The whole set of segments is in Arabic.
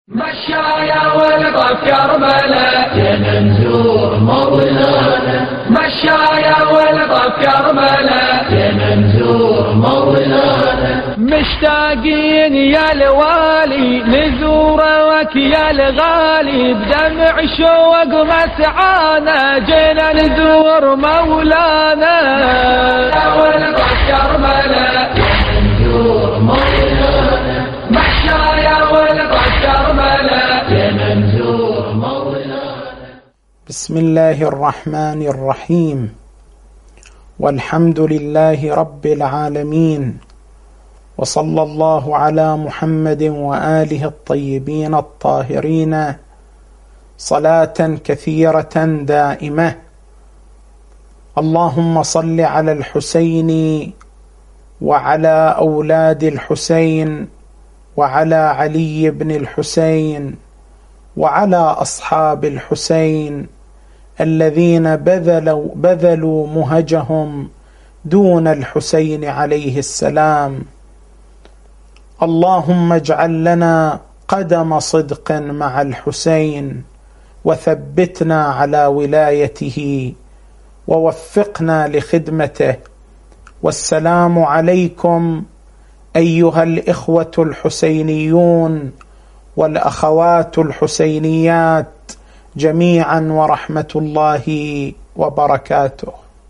مشايا والغى كربلاء جينا نزور مولانا. مشايا والغى كربلاء جينا نزور مولانا. مشتاقين يا الوالي نزورك يا الغالي، بدمع شوق مسعانا جينا نزور مولانا. مشايا والغى كربلاء جينا نزور مولانا. مشايا والغى كربلاء جينا نزور مولانا. بسم الله الرحمن الرحيم، والحمد لله رب العالمين، وصلى الله على محمد وآله الطيبين الطاهرين صلاة كثيرة دائمة. اللهم صل على الحسين وعلى أولاد الحسين وعلى علي بن الحسين وعلى أصحاب الحسين الذين بذلوا مهجهم دون الحسين عليه السلام. اللهم اجعل لنا قدم صدق مع الحسين، وثبتنا على ولايته، ووفقنا لخدمته. والسلام عليكم أيها الإخوة الحسينيون والأخوات الحسينيات جميعا، ورحمة الله وبركاته.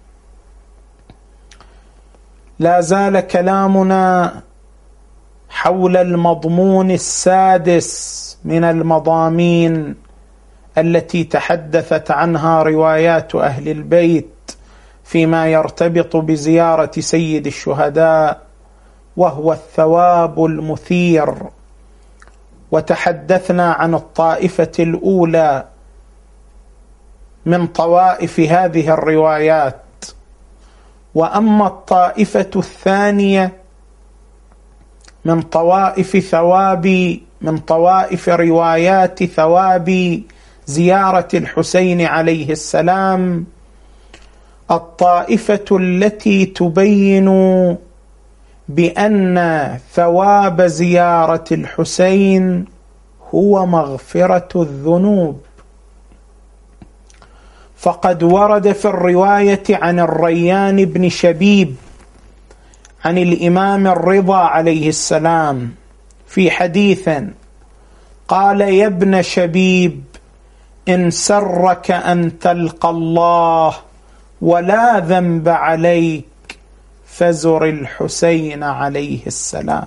لا زال كلامنا حول المضمون السادس من المضامين التي تحدثت عنها روايات أهل البيت فيما يرتبط بزيارة سيد الشهداء، وهو الثواب المثير. وتحدثنا عن الطائفة الأولى من طوائف هذه الروايات، وأما الطائفة الثانية من طوائف روايات ثواب زيارة الحسين عليه السلام، الطائفة التي تبين بأن ثواب زيارة الحسين هو مغفرة الذنوب. فقد ورد في الرواية عن الريان بن شبيب عن الإمام الرضا عليه السلام في حديث قال: يا ابن شبيب، إن سرك أن تلقى الله ولا ذنب عليك فزر الحسين عليه السلام.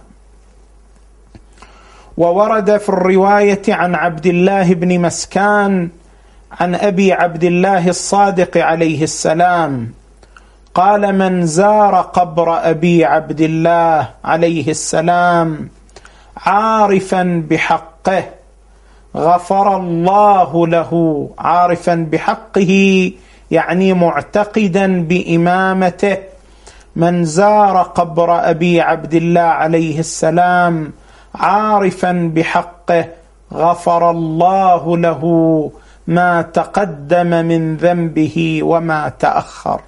وورد في الرواية عن عبد الله بن مسكان عن أبي عبد الله الصادق عليه السلام قال: من زار قبر أبي عبد الله عليه السلام عارفا بحقه غفر الله له. عارفا بحقه يعني معتقدا بإمامته. من زار قبر أبي عبد الله عليه السلام عارفا بحقه غفر الله له ما تقدم من ذنبه وما تأخر.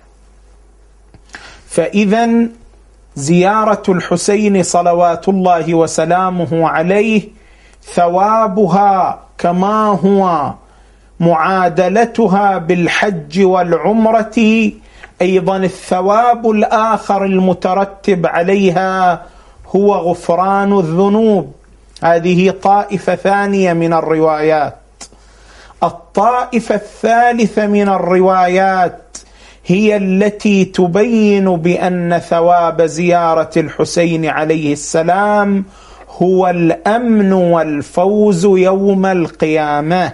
فإذا زيارة الحسين صلوات الله وسلامه عليه ثوابها كما هو معادلتها بالحج والعمرة، أيضا الثواب الآخر المترتب عليها هو غفران الذنوب. هذه طائفة ثانية من الروايات. الطائفة الثالثة من الروايات هي التي تبين بأن ثواب زيارة الحسين عليه السلام هو الأمن والفوز يوم القيامة.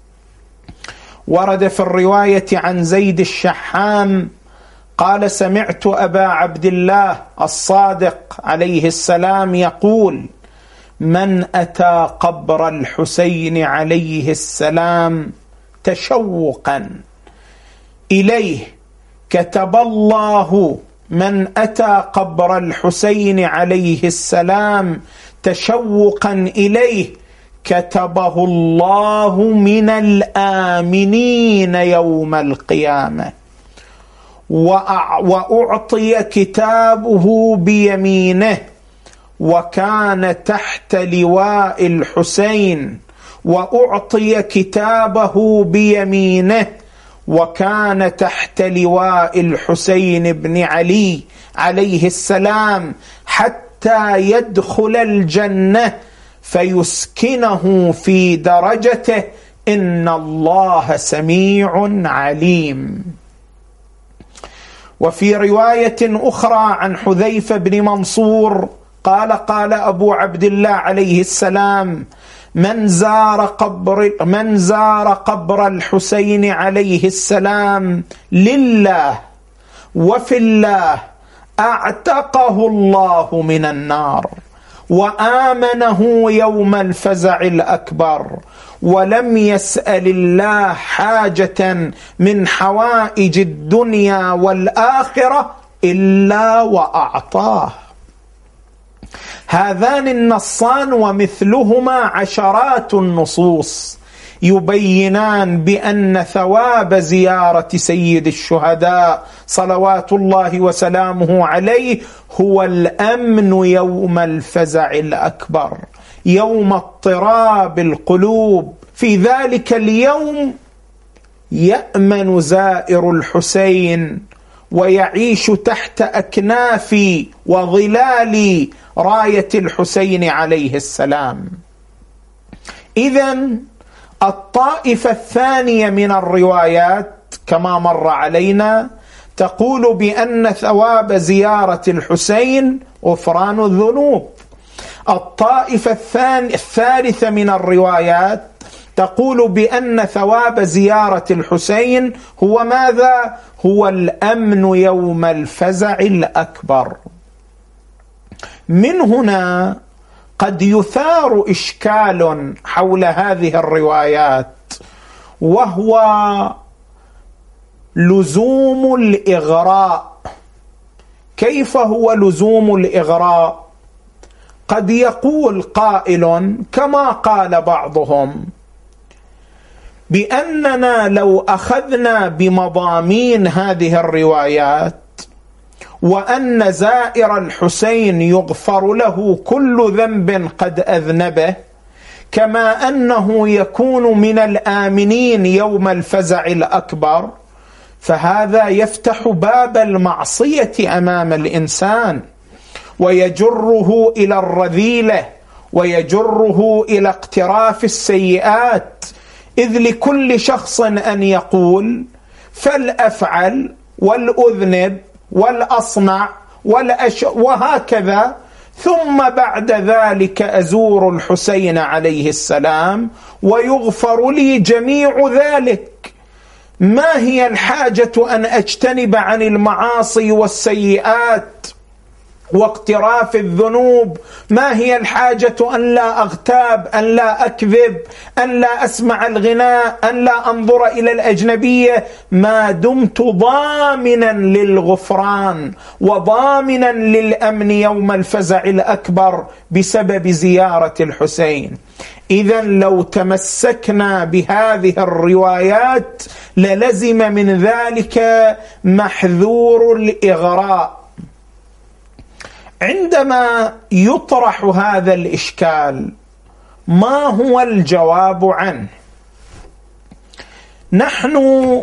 ورد في الرواية عن زيد الشحام قال: سمعت أبا عبد الله الصادق عليه السلام يقول: من أتى قبر الحسين عليه السلام تشوقا إليه كتب الله، من أتى قبر الحسين عليه السلام تشوقا إليه كتبه الله من الآمنين يوم القيامة، وأعطي كتابه بيمينه، وكان تحت لواء الحسين وأعطي كتابه بيمينه، وكان تحت لواء الحسين بن علي عليه السلام حتى يدخل الجنة فيسكنه في درجته، إن الله سميع عليم. وفي رواية أخرى عن حذيفة بن منصور قال: قال أبو عبد الله عليه السلام: من زار قبر الحسين عليه السلام لله وفي الله أعتقه الله من النار، وآمنه يوم الفزع الأكبر، ولم يسأل الله حاجة من حوائج الدنيا والآخرة إلا وأعطاه. هذان النصان ومثلهما عشرات النصوص يبينان بأن ثواب زيارة سيد الشهداء صلوات الله وسلامه عليه هو الأمن يوم الفزع الأكبر، يوم اضطراب القلوب. في ذلك اليوم يأمن زائر الحسين ويعيش تحت أكناف وظلال راية الحسين عليه السلام. إذن الطائفة الثانية من الروايات كما مر علينا تقول بأن ثواب زيارة الحسين غفران الذنوب. الطائفة الثالثة من الروايات تقول بأن ثواب زيارة الحسين هو ماذا؟ هو الأمن يوم الفزع الأكبر. من هنا قد يثار إشكال حول هذه الروايات، وهو لزوم الإغراء. كيف هو لزوم الإغراء؟ قد يقول قائل كما قال بعضهم بأننا لو أخذنا بمضامين هذه الروايات وأن زائر الحسين يغفر له كل ذنب قد أذنبه، كما أنه يكون من الآمنين يوم الفزع الأكبر، فهذا يفتح باب المعصية أمام الإنسان ويجره إلى الرذيلة ويجره إلى اقتراف السيئات، إذ لكل شخص أن يقول فلأفعل والأذنب والأصنع وهكذا، ثم بعد ذلك أزور الحسين عليه السلام ويغفر لي جميع ذلك. ما هي الحاجة أن أجتنب عن المعاصي والسيئات واقتراف الذنوب؟ ما هي الحاجة أن لا أغتاب، أن لا أكذب، أن لا أسمع الغناء، أن لا أنظر إلى الأجنبية، ما دمت ضامنا للغفران وضامنا للأمن يوم الفزع الأكبر بسبب زيارة الحسين. إذن لو تمسكنا بهذه الروايات للزم من ذلك محذور الإغراء. عندما يطرح هذا الإشكال ما هو الجواب عنه؟ نحن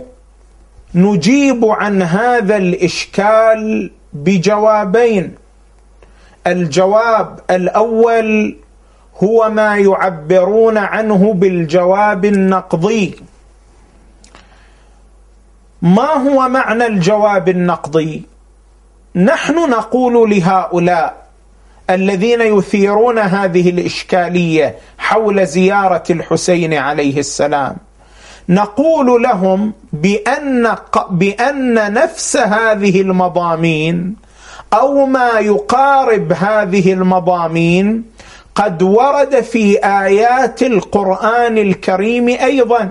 نجيب عن هذا الإشكال بجوابين. الجواب الأول هو ما يعبرون عنه بالجواب النقضي. ما هو معنى الجواب النقضي؟ نحن نقول لهؤلاء الذين يثيرون هذه الإشكالية حول زيارة الحسين عليه السلام، نقول لهم بأن نفس هذه المضامين أو ما يقارب هذه المضامين قد ورد في آيات القرآن الكريم أيضا.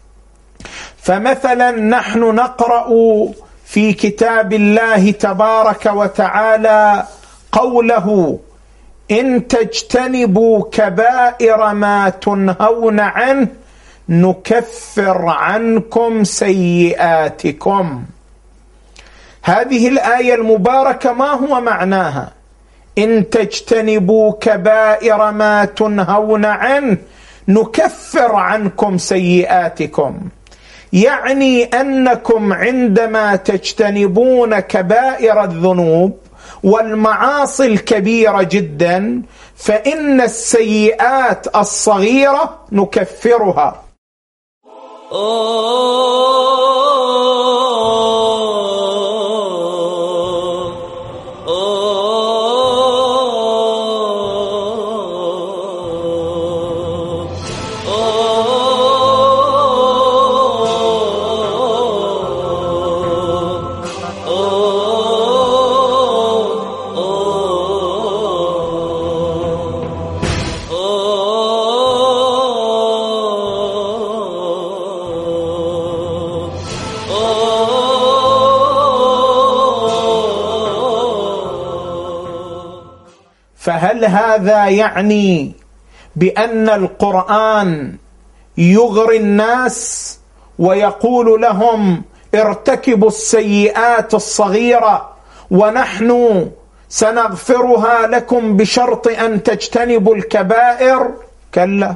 فمثلا نحن نقرأ في كتاب الله تبارك وتعالى قوله: إن تجتنبوا كبائر ما تنهون عنه نكفر عنكم سيئاتكم. هذه الآية المباركة ما هو معناها؟ إن تجتنبوا كبائر ما تنهون عنه نكفر عنكم سيئاتكم، يعني أنكم عندما تجتنبون كبائر الذنوب والمعاصي الكبيرة جدا فإن السيئات الصغيرة نكفرها. فهل هذا يعني بأن القرآن يغري الناس ويقول لهم ارتكبوا السيئات الصغيرة ونحن سنغفرها لكم بشرط أن تجتنبوا الكبائر؟ كلا.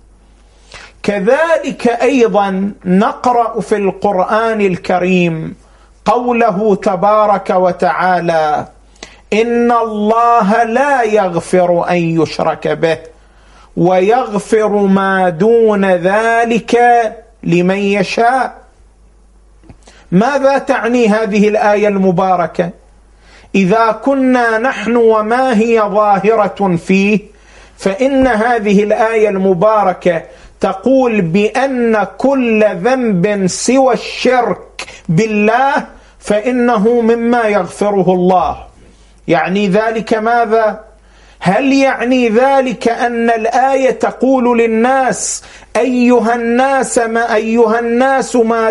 كذلك أيضا نقرأ في القرآن الكريم قوله تبارك وتعالى: إن الله لا يغفر أن يشرك به ويغفر ما دون ذلك لمن يشاء. ماذا تعني هذه الآية المباركة؟ إذا كنا نحن وما هي ظاهرة فيه، فإن هذه الآية المباركة تقول بأن كل ذنب سوى الشرك بالله فإنه مما يغفره الله. يعني ذلك ماذا؟ هل يعني ذلك أن الآية تقول للناس أيها الناس ما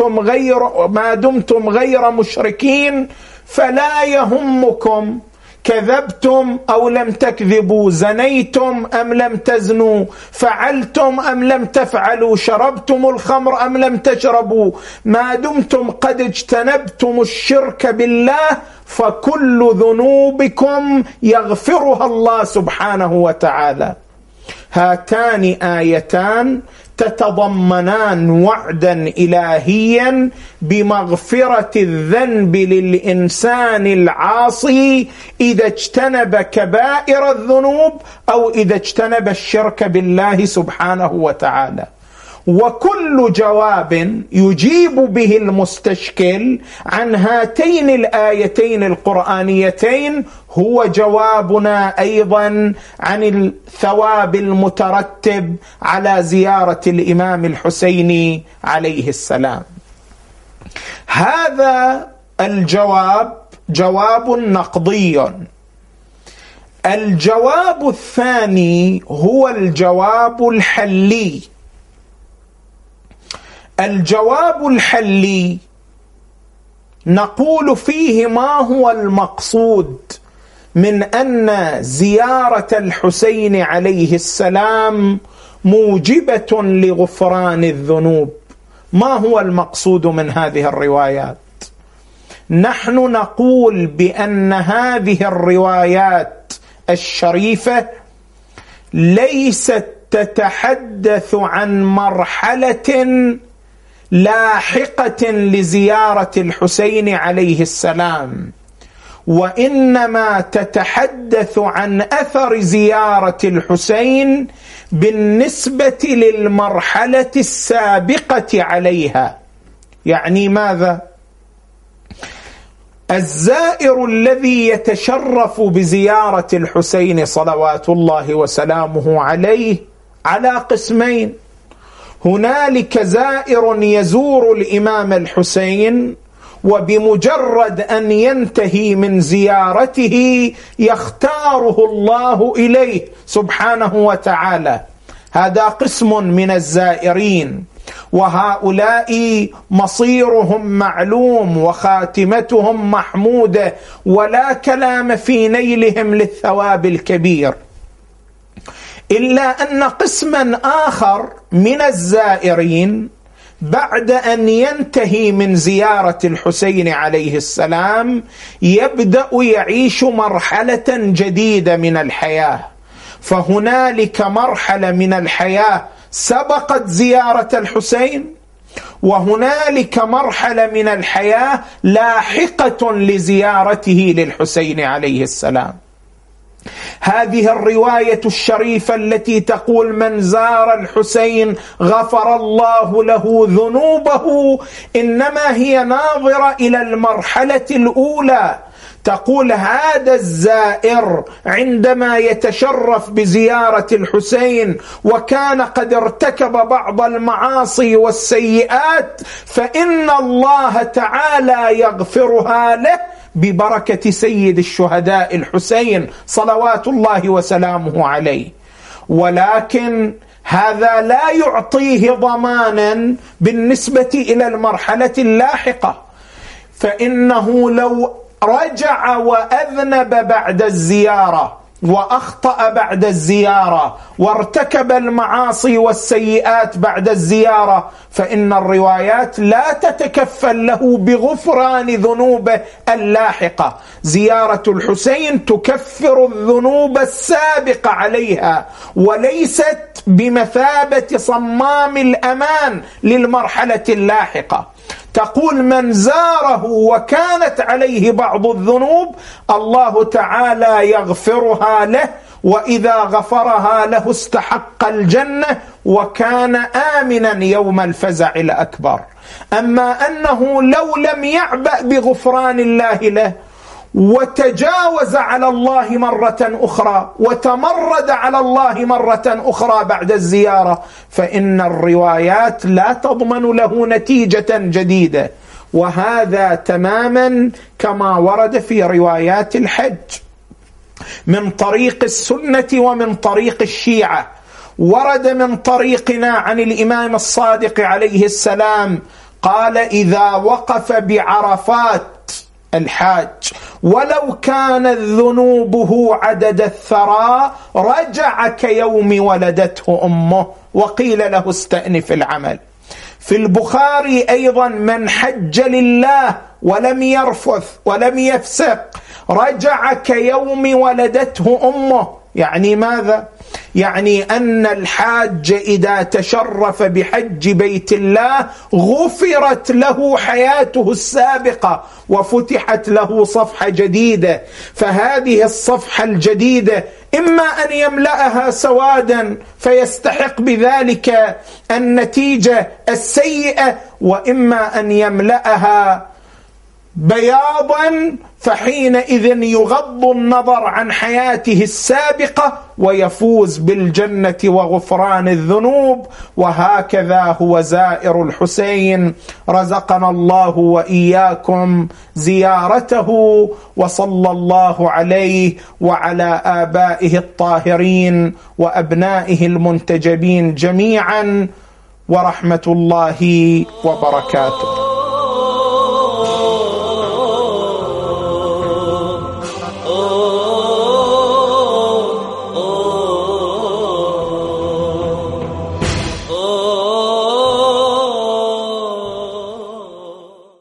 دمتم غير مشركين فلا يهمكم كذبتم أو لم تكذبوا، زنيتم أم لم تزنوا، فعلتم أم لم تفعلوا، شربتم الخمر أم لم تشربوا، ما دمتم قد اجتنبتم الشرك بالله فكل ذنوبكم يغفرها الله سبحانه وتعالى. هاتان آيتان تتضمنان وعدا إلهيا بمغفرة الذنب للإنسان العاصي إذا اجتنب كبائر الذنوب أو إذا اجتنب الشرك بالله سبحانه وتعالى. وكل جواب يجيب به المستشكل عن هاتين الآيتين القرآنيتين هو جوابنا أيضا عن الثواب المترتب على زيارة الإمام الحسين عليه السلام. هذا الجواب جواب نقضي. الجواب الثاني هو الجواب الحلي. الجواب الحلي نقول فيه ما هو المقصود من أن زيارة الحسين عليه السلام موجبة لغفران الذنوب. ما هو المقصود من هذه الروايات؟ نحن نقول بأن هذه الروايات الشريفة ليست تتحدث عن مرحلة لاحقة لزيارة الحسين عليه السلام، وإنما تتحدث عن أثر زيارة الحسين بالنسبة للمرحلة السابقة عليها. يعني ماذا؟ الزائر الذي يتشرف بزيارة الحسين صلوات الله وسلامه عليه على قسمين: هنالك زائر يزور الإمام الحسين وبمجرد أن ينتهي من زيارته يختاره الله إليه سبحانه وتعالى، هذا قسم من الزائرين، وهؤلاء مصيرهم معلوم وخاتمتهم محمودة ولا كلام في نيلهم للثواب الكبير. إلا أن قسما آخر من الزائرين بعد أن ينتهي من زيارة الحسين عليه السلام يبدأ يعيش مرحلة جديدة من الحياة. فهنالك مرحلة من الحياة سبقت زيارة الحسين، وهنالك مرحلة من الحياة لاحقة لزيارته للحسين عليه السلام. هذه الرواية الشريفة التي تقول من زار الحسين غفر الله له ذنوبه إنما هي ناظرة إلى المرحلة الأولى. تقول هذا الزائر عندما يتشرف بزيارة الحسين وكان قد ارتكب بعض المعاصي والسيئات فإن الله تعالى يغفرها له ببركة سيد الشهداء الحسين صلوات الله وسلامه عليه. ولكن هذا لا يعطيه ضمانا بالنسبة إلى المرحلة اللاحقة، فإنه لو رجع وأذنب بعد الزيارة وأخطأ بعد الزيارة وارتكب المعاصي والسيئات بعد الزيارة فإن الروايات لا تتكفل له بغفران ذنوبه اللاحقة. زيارة الحسين تكفر الذنوب السابقة عليها وليست بمثابة صمام الأمان للمرحلة اللاحقة. تقول من زاره وكانت عليه بعض الذنوب الله تعالى يغفرها له، وإذا غفرها له استحق الجنة وكان آمنا يوم الفزع الأكبر. أما أنه لو لم يعبأ بغفران الله له وتجاوز على الله مرة أخرى وتمرد على الله مرة أخرى بعد الزيارة فإن الروايات لا تضمن له نتيجة جديدة. وهذا تماما كما ورد في روايات الحج من طريق السنة ومن طريق الشيعة. ورد من طريقنا عن الإمام الصادق عليه السلام قال إذا وقف بعرفات الحاج ولو كانت ذنوبه عدد الثرى رجع كيوم ولدته أمه، وقيل له استأنف العمل. في البخاري أيضا من حج لله ولم يرفث ولم يفسق رجع كيوم ولدته أمه. يعني ماذا؟ يعني أن الحاج إذا تشرف بحج بيت الله غفرت له حياته السابقة وفتحت له صفحة جديدة، فهذه الصفحة الجديدة إما أن يملأها سوادا فيستحق بذلك النتيجة السيئة، وإما أن يملأها بياضا فحينئذ يغض النظر عن حياته السابقة ويفوز بالجنة وغفران الذنوب. وهكذا هو زائر الحسين، رزقنا الله وإياكم زيارته، وصلى الله عليه وعلى آبائه الطاهرين وأبنائه المنتجبين جميعا، ورحمة الله وبركاته.